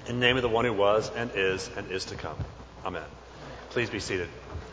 In the name of the one who was and is to come. Amen. Please be seated.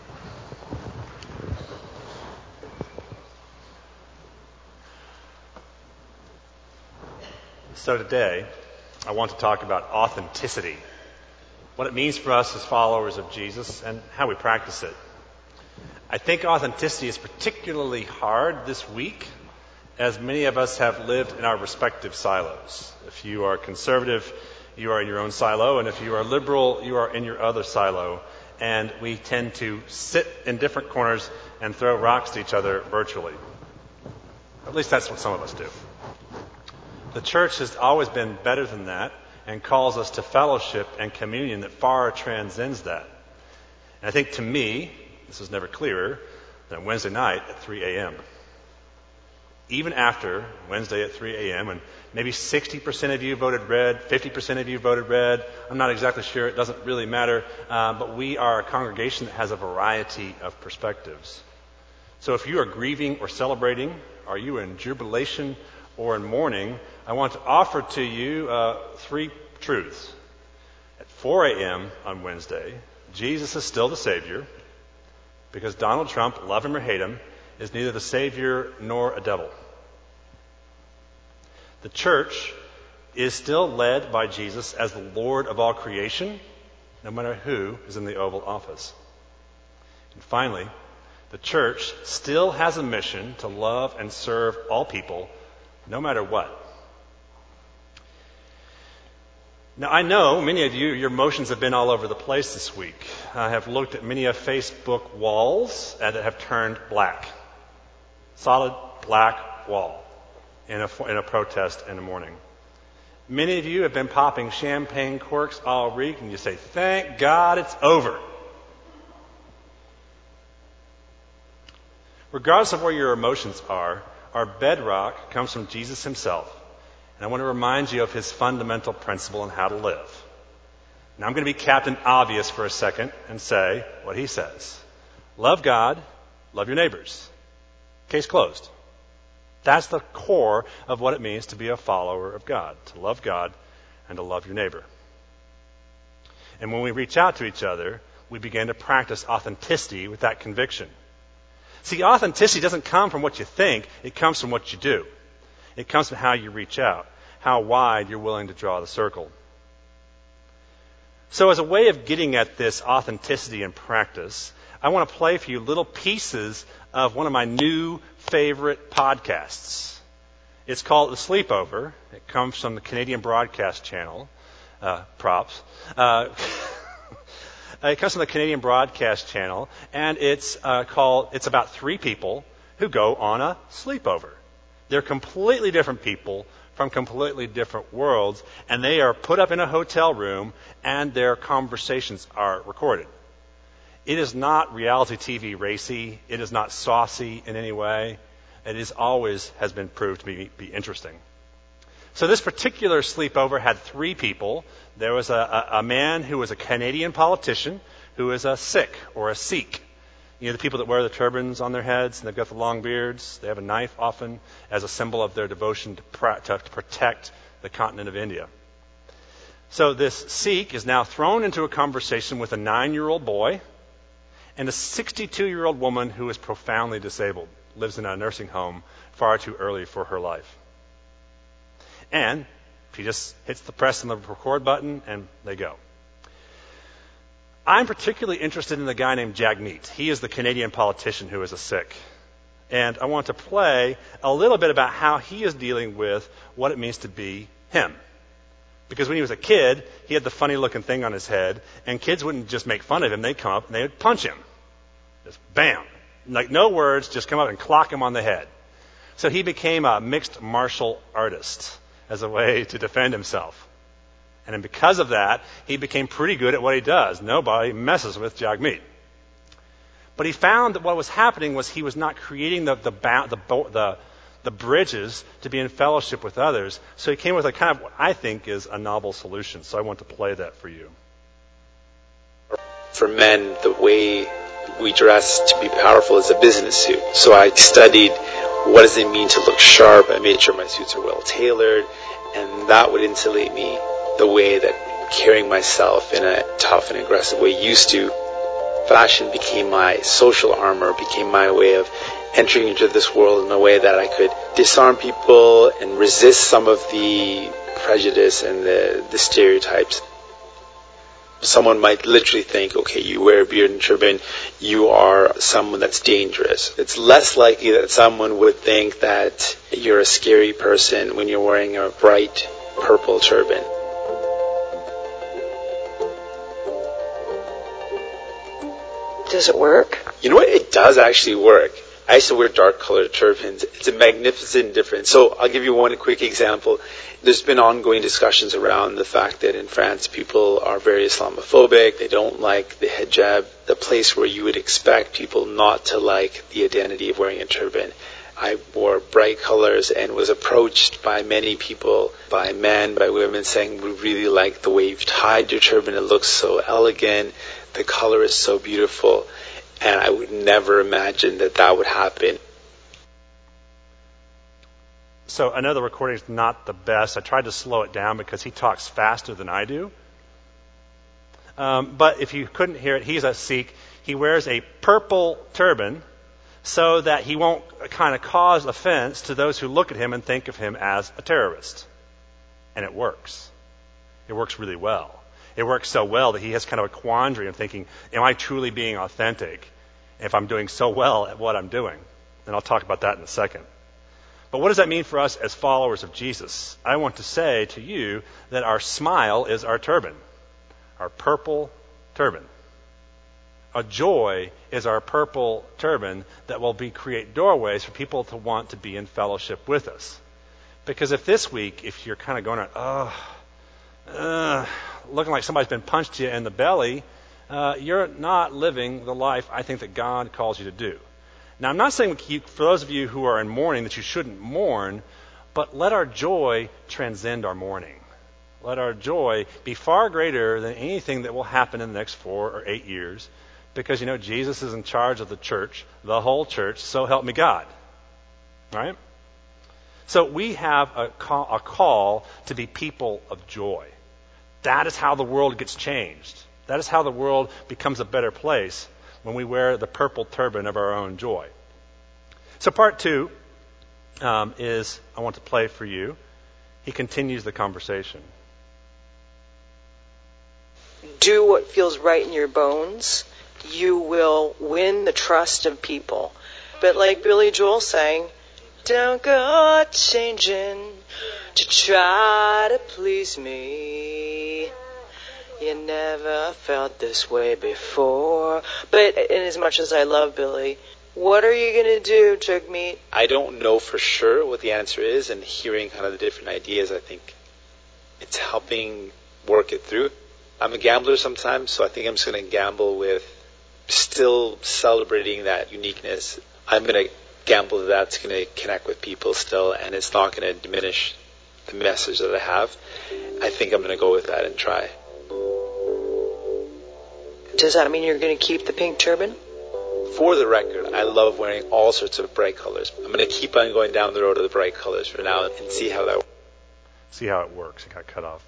So today, I want to talk about authenticity, what it means for us as followers of Jesus, and how we practice it. I think authenticity is particularly hard this week, as many of us have lived in our respective silos. If you are conservative, you are in your own silo, and if you are liberal, you are in your other silo. And we tend to sit in different corners and throw rocks to each other virtually. At least that's what some of us do. The church has always been better than that and calls us to fellowship and communion that far transcends that. And I think to me, this is never clearer than Wednesday night at 3 a.m. Even after Wednesday at 3 a.m., and maybe 60% of you voted red, 50% of you voted red, I'm not exactly sure, it doesn't really matter, but we are a congregation that has a variety of perspectives. So if you are grieving or celebrating, are you in jubilation or in mourning, I want to offer to you three truths. At 4 a.m. on Wednesday, Jesus is still the Savior, because Donald Trump, love him or hate him, is neither the Savior nor a devil. The church is still led by Jesus as the Lord of all creation, no matter who is in the Oval Office. And finally, the church still has a mission to love and serve all people, no matter what. Now, I know many of you, your emotions have been all over the place this week. I have looked at many of Facebook walls that have turned black. Solid black wall in a protest in the morning. Many of you have been popping champagne corks all week, and you say, thank God it's over. Regardless of where your emotions are, our bedrock comes from Jesus himself. And I want to remind you of his fundamental principle on how to live. Now I'm going to be Captain Obvious for a second and say what he says. Love God, love your neighbors. Case closed. That's the core of what it means to be a follower of God, to love God and to love your neighbor. And when we reach out to each other, we begin to practice authenticity with that conviction. See, authenticity doesn't come from what you think, it comes from what you do. It comes from how you reach out, how wide you're willing to draw the circle. So as a way of getting at this authenticity in practice, I want to play for you little pieces of one of my new favorite podcasts. It's called The Sleepover. It comes from the Canadian Broadcast Channel. Props. It comes from the Canadian Broadcast Channel, and it's about three people who go on a sleepover. They're completely different people from completely different worlds, and they are put up in a hotel room, and their conversations are recorded. It is not reality TV racy. It is not saucy in any way. It is always has been proved to be interesting. So this particular sleepover had three people. There was a man who was a Canadian politician who is a Sikh or a Sikh. You know, the people that wear the turbans on their heads and they've got the long beards. They have a knife often as a symbol of their devotion to protect the continent of India. So this Sikh is now thrown into a conversation with a 9-year-old boy and a 62-year-old woman who is profoundly disabled, lives in a nursing home far too early for her life. And she just hits the press on the record button and they go. I'm particularly interested in the guy named Jagmeet. He is the Canadian politician who is a Sikh. And I want to play a little bit about how he is dealing with what it means to be him. Because when he was a kid, he had the funny looking thing on his head, and kids wouldn't just make fun of him, they'd come up and they would punch him. Just bam. Like no words, just come up and clock him on the head. So he became a mixed martial artist as a way to defend himself. And then because of that, he became pretty good at what he does. Nobody messes with Jagmeet. But he found that what was happening was he was not creating the bridges to be in fellowship with others. So he came with a kind of what I think is a novel solution. So I want to play that for you. For men, the way we dress to be powerful is a business suit. So I studied what does it mean to look sharp. I made sure my suits are well tailored, and that would insulate me the way that carrying myself in a tough and aggressive way used to. Fashion became my social armor, became my way of entering into this world in a way that I could disarm people and resist some of the prejudice and the stereotypes. Someone might literally think, okay, you wear a beard and turban, you are someone that's dangerous. It's less likely that someone would think that you're a scary person when you're wearing a bright purple turban. Does it work? You know what? It does actually work. I used to wear dark colored turbans. It's a magnificent difference. So I'll give you one quick example. There's been ongoing discussions around the fact that in France people are very Islamophobic. They don't like the hijab, the place where you would expect people not to like the identity of wearing a turban. I wore bright colors and was approached by many people, by men, by women, saying, we really like the way you've tied your turban. It looks so elegant. The color is so beautiful. And I would never imagine that that would happen. So I know the recording is not the best. I tried to slow it down because he talks faster than I do. But if you couldn't hear it, he's a Sikh. He wears a purple turban so that he won't kind of cause offense to those who look at him and think of him as a terrorist. And it works. It works really well. It works so well that he has kind of a quandary of thinking, am I truly being authentic if I'm doing so well at what I'm doing? And I'll talk about that in a second. But what does that mean for us as followers of Jesus? I want to say to you that our smile is our turban, our purple turban. A joy is our purple turban that will create doorways for people to want to be in fellowship with us. Because if you're kind of going looking like somebody's been punched you in the belly, you're not living the life I think that God calls you to do. Now, I'm not saying for those of you who are in mourning that you shouldn't mourn, but let our joy transcend our mourning. Let our joy be far greater than anything that will happen in the next 4 or 8 years, because, Jesus is in charge of the church, the whole church, so help me God. Right? So we have a call to be people of joy. That is how the world gets changed. That is how the world becomes a better place, when we wear the purple turban of our own joy. So part 2 is, I want to play for you. He continues the conversation. Do what feels right in your bones. You will win the trust of people. But like Billy Joel sang, don't go changing to try to please me. You never felt this way before. But in as much as I love Billy, what are you going to do, Jagmeet? I don't know for sure what the answer is, and hearing kind of the different ideas, I think it's helping work it through. I'm a gambler sometimes, so I think I'm just going to gamble with still celebrating that uniqueness. I'm going to gamble that's going to connect with people still, and it's not going to diminish the message that I have. I think I'm going to go with that and try. Does that mean you're going to keep the pink turban? For the record, I love wearing all sorts of bright colors. I'm going to keep on going down the road of the bright colors for now and see how that works. See how it works. It got cut off.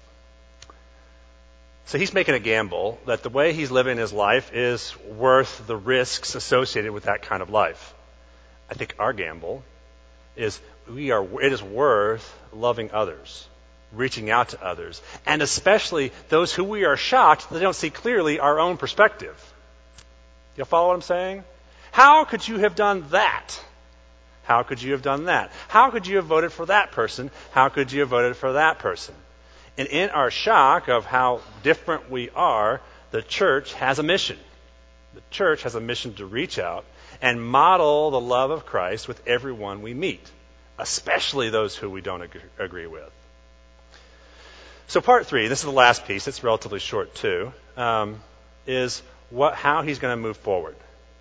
So he's making a gamble that the way he's living his life is worth the risks associated with that kind of life. I think our gamble is it is worth loving others, reaching out to others, and especially those who we are shocked they don't see clearly our own perspective. You follow what I'm saying? How could you have done that? How could you have done that? How could you have voted for that person? How could you have voted for that person? And in our shock of how different we are, the church has a mission. The church has a mission to reach out and model the love of Christ with everyone we meet, especially those who we don't agree with. So part 3, this is the last piece, it's relatively short too, is how he's going to move forward.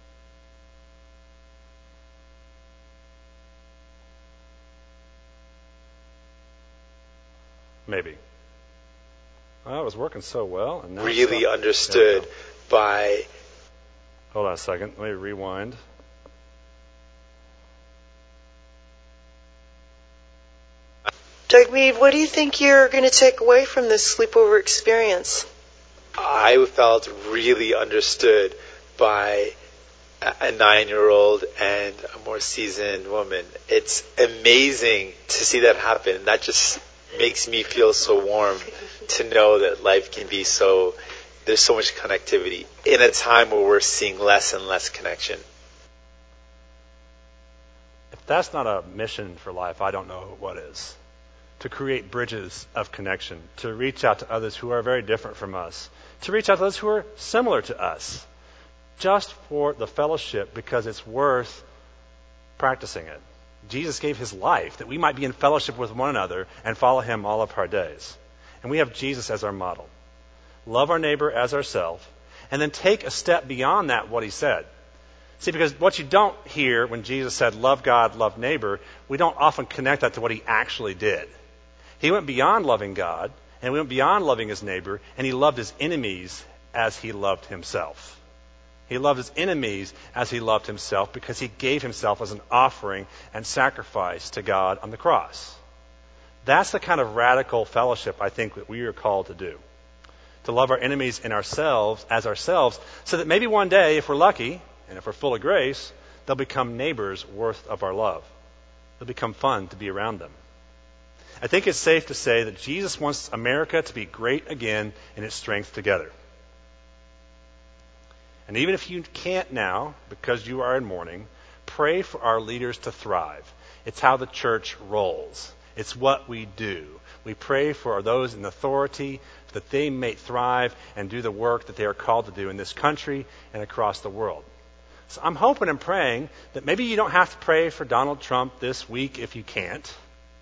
Maybe. Oh, it was working so well. And now really understood by... Hold on a second. Let me rewind. Doug Mead, what do you think you're going to take away from this sleepover experience? I felt really understood by a 9-year-old and a more seasoned woman. It's amazing to see that happen. That just makes me feel so warm to know that life can be there's so much connectivity in a time where we're seeing less and less connection. If that's not a mission for life, I don't know what is. To create bridges of connection, to reach out to others who are very different from us, to reach out to those who are similar to us, just for the fellowship, because it's worth practicing it. Jesus gave his life that we might be in fellowship with one another and follow him all of our days. And we have Jesus as our model. Love our neighbor as ourselves, and then take a step beyond that, what he said. See, because what you don't hear when Jesus said, love God, love neighbor, we don't often connect that to what he actually did. He went beyond loving God, and went beyond loving his neighbor, and he loved his enemies as he loved himself. He loved his enemies as he loved himself because he gave himself as an offering and sacrifice to God on the cross. That's the kind of radical fellowship I think that we are called to do. To love our enemies and ourselves as ourselves, so that maybe one day, if we're lucky, and if we're full of grace, they'll become neighbors worth of our love. They'll become fun to be around them. I think it's safe to say that Jesus wants America to be great again in its strength together. And even if you can't now, because you are in mourning, pray for our leaders to thrive. It's how the church rolls. It's what we do. We pray for those in authority that they may thrive and do the work that they are called to do in this country and across the world. So I'm hoping and praying that maybe you don't have to pray for Donald Trump this week if you can't.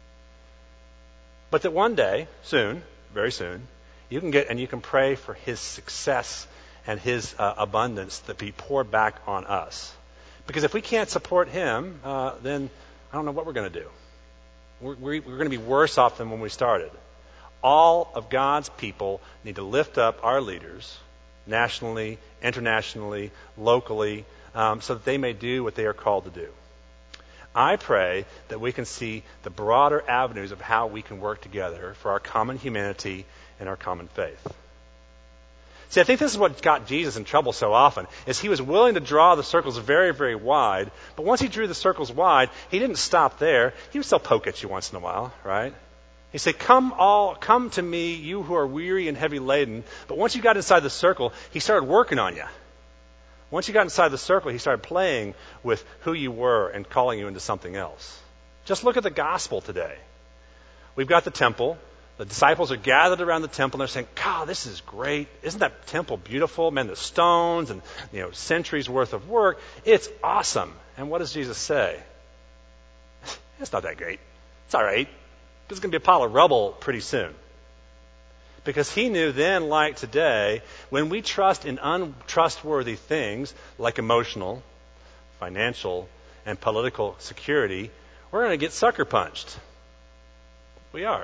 But that one day, soon, very soon, you can pray for his success and his abundance that be poured back on us. Because if we can't support him, then I don't know what we're going to do. We're going to be worse off than when we started. All of God's people need to lift up our leaders, nationally, internationally, locally, so that they may do what they are called to do. I pray that we can see the broader avenues of how we can work together for our common humanity and our common faith. See, I think this is what got Jesus in trouble so often, is he was willing to draw the circles very, very wide, but once he drew the circles wide, he didn't stop there. He would still poke at you once in a while, right? He said, come to me, you who are weary and heavy laden. But once you got inside the circle, he started working on you. Once you got inside the circle, he started playing with who you were and calling you into something else. Just look at the gospel today. We've got the temple. The disciples are gathered around the temple and they're saying, God, this is great. Isn't that temple beautiful? Man, the stones and centuries worth of work. It's awesome. And what does Jesus say? It's not that great. It's all right. There's going to be a pile of rubble pretty soon. Because he knew then, like today, when we trust in untrustworthy things like emotional, financial, and political security, we're going to get sucker punched. We are.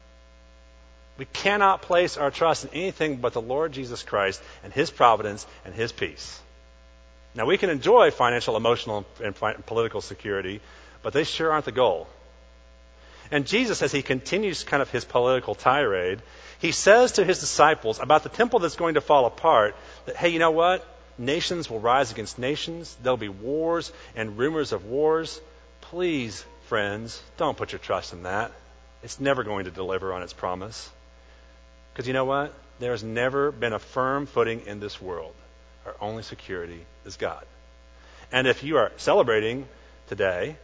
We cannot place our trust in anything but the Lord Jesus Christ and his providence and his peace. Now, we can enjoy financial, emotional, and political security, but they sure aren't the goal. And Jesus, as he continues kind of his political tirade, he says to his disciples about the temple that's going to fall apart that, hey, you know what? Nations will rise against nations. There'll be wars and rumors of wars. Please, friends, don't put your trust in that. It's never going to deliver on its promise. Because you know what? There's never been a firm footing in this world. Our only security is God. And if you are celebrating today,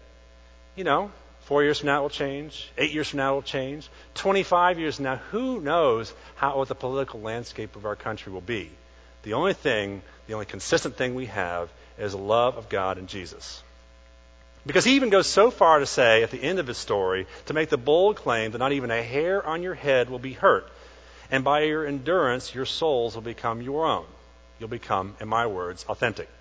4 years from now it will change. 8 years from now it will change. 25 years from now, who knows what the political landscape of our country will be. The only consistent thing we have is the love of God and Jesus. Because he even goes so far to say at the end of his story, to make the bold claim that not even a hair on your head will be hurt. And by your endurance, your souls will become your own. You'll become, in my words, authentic.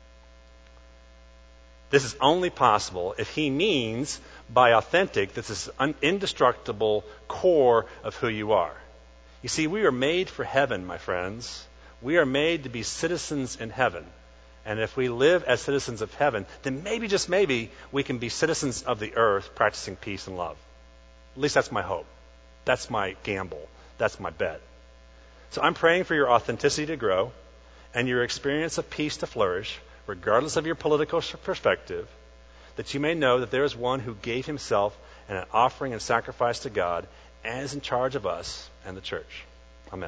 This is only possible if he means by authentic that this is an indestructible core of who you are. You see, we are made for heaven, my friends. We are made to be citizens in heaven. And if we live as citizens of heaven, then maybe, just maybe, we can be citizens of the earth practicing peace and love. At least that's my hope. That's my gamble. That's my bet. So I'm praying for your authenticity to grow and your experience of peace to flourish, regardless of your political perspective, that you may know that there is one who gave himself in an offering and sacrifice to God and is in charge of us and the church. Amen.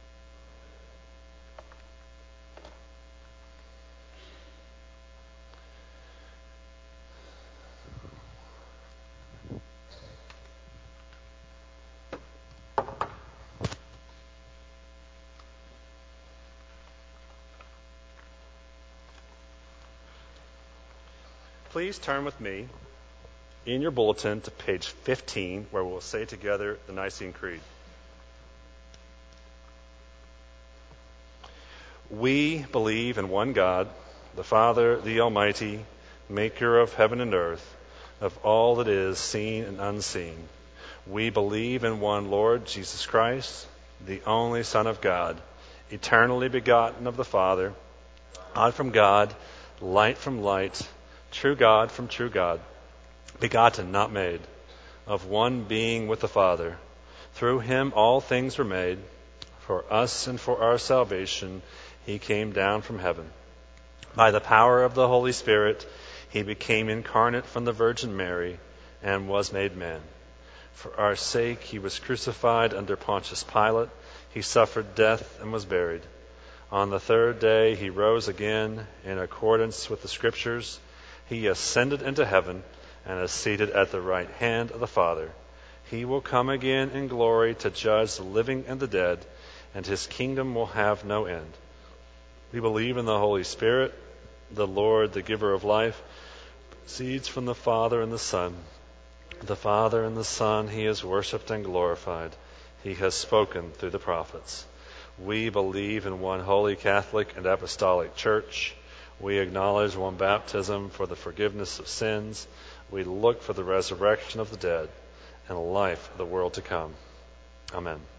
Please turn with me in your bulletin to page 15, where we'll say together the Nicene Creed. We believe in one God, the Father, the Almighty, maker of heaven and earth, of all that is seen and unseen. We believe in one Lord Jesus Christ, the only Son of God, eternally begotten of the Father, God from God, light from light, true God from true God, begotten, not made, of one being with the Father. Through him all things were made. For us and for our salvation he came down from heaven. By the power of the Holy Spirit he became incarnate from the Virgin Mary and was made man. For our sake he was crucified under Pontius Pilate. He suffered death and was buried. On the third day he rose again in accordance with the Scriptures. He ascended into heaven and is seated at the right hand of the Father. He will come again in glory to judge the living and the dead, and his kingdom will have no end. We believe in the Holy Spirit, the Lord, the giver of life, proceeds from the Father and the Son. The Father and the Son he is worshipped and glorified. He has spoken through the prophets. We believe in one holy Catholic and apostolic church. We acknowledge one baptism for the forgiveness of sins. We look for the resurrection of the dead and life of the world to come. Amen.